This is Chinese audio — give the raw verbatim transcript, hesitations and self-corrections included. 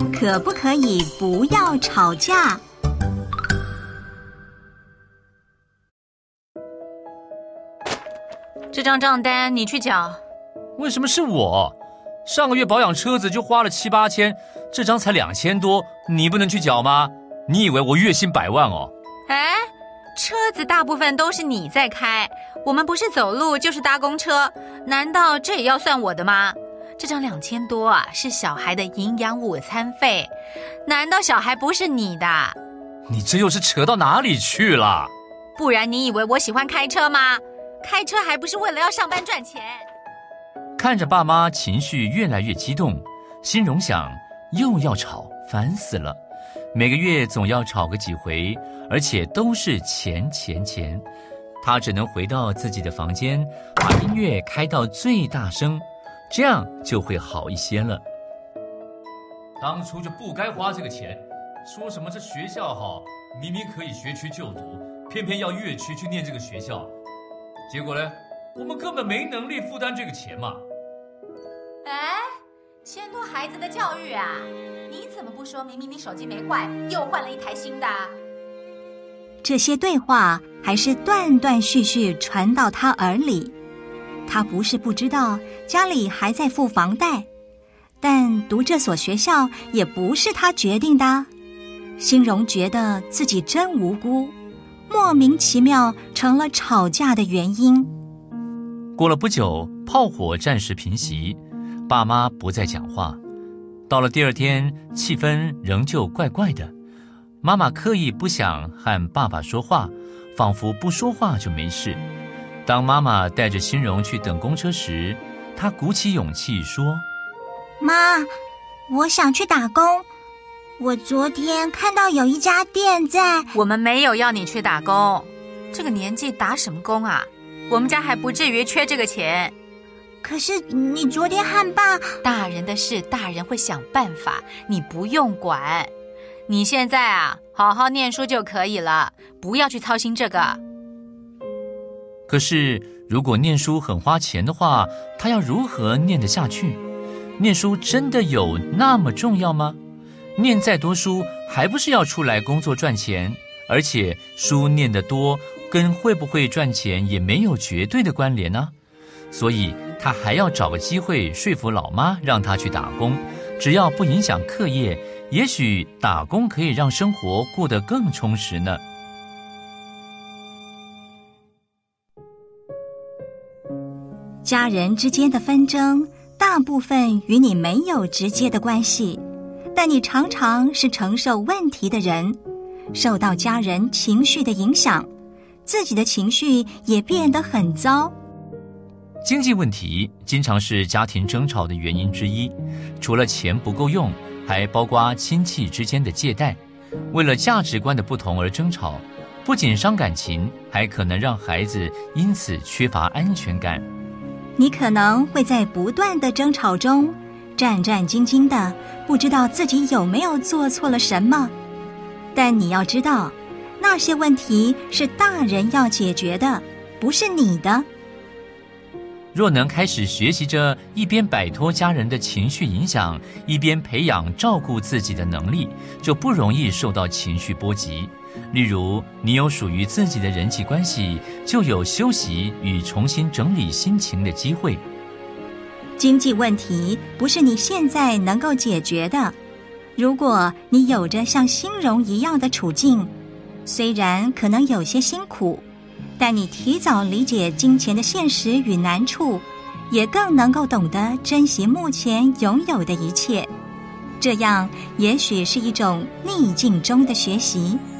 可不可以不要吵架？ 这张账单你去缴。 为什么是我？上个月保养车子就花了七八千，这张才两千多，你不能去缴吗？你以为我月薪百万哦？ 哎，车子大部分都是你在开，我们不是走路就是搭公车，难道这也要算我的吗？这张两千多啊，是小孩的营养午餐费，难道小孩不是你的？ 你这又是扯到哪里去了？ 不然你以为我喜欢开车吗？开车还不是为了要上班赚钱？ 看着爸妈情绪越来越激动，心荣想又要吵，烦死了。每个月总要吵个几回，而且都是钱钱钱。他只能回到自己的房间，把音乐开到最大声，这样就会好一些了。当初就不该花这个钱，说什么这学校好，明明可以学区就读，偏偏要越区去念这个学校。结果呢，我们根本没能力负担这个钱嘛。 哎，牵拖孩子的教育啊，你怎么不说明明你手机没坏，又换了一台新的？ 这些对话还是断断续续传到他耳里。他不是不知道家里还在付房贷，但读这所学校也不是他决定的。心荣觉得自己真无辜，莫名其妙成了吵架的原因。 过了不久，炮火暂时平息，爸妈不再讲话。到了第二天，气氛仍旧怪怪的。妈妈刻意不想和爸爸说话，仿佛不说话就没事。当妈妈带着心荣去等公车时，她鼓起勇气说： 妈，我想去打工。我昨天看到有一家店在…… 我们没有要你去打工，这个年纪打什么工啊？我们家还不至于缺这个钱。 可是你昨天和爸…… 大人的事大人会想办法，你不用管。你现在啊，好好念书就可以了，不要去操心这个。 可是如果念书很花钱的话，他要如何念得下去？念书真的有那么重要吗？念再多书还不是要出来工作赚钱，而且书念得多跟会不会赚钱也没有绝对的关联呢。所以他还要找个机会说服老妈让他去打工，只要不影响课业，也许打工可以让生活过得更充实呢。 家人之间的纷争大部分与你没有直接的关系，但你常常是承受问题的人，受到家人情绪的影响，自己的情绪也变得很糟。 经济问题经常是家庭争吵的原因之一，除了钱不够用，还包括亲戚之间的借贷。为了价值观的不同而争吵，不仅伤感情，还可能让孩子因此缺乏安全感。 你可能会在不断的争吵中战战兢兢的，不知道自己有没有做错了什么。但你要知道，那些问题是大人要解决的，不是你的。 若能开始学习着一边摆脱家人的情绪影响，一边培养照顾自己的能力，就不容易受到情绪波及。例如，你有属于自己的人际关系，就有休息与重新整理心情的机会。 经济问题不是你现在能够解决的。如果你有着像心荣一样的处境，虽然可能有些辛苦，但你提早理解金钱的现实与难处，也更能够懂得珍惜目前拥有的一切。这样也许是一种逆境中的学习。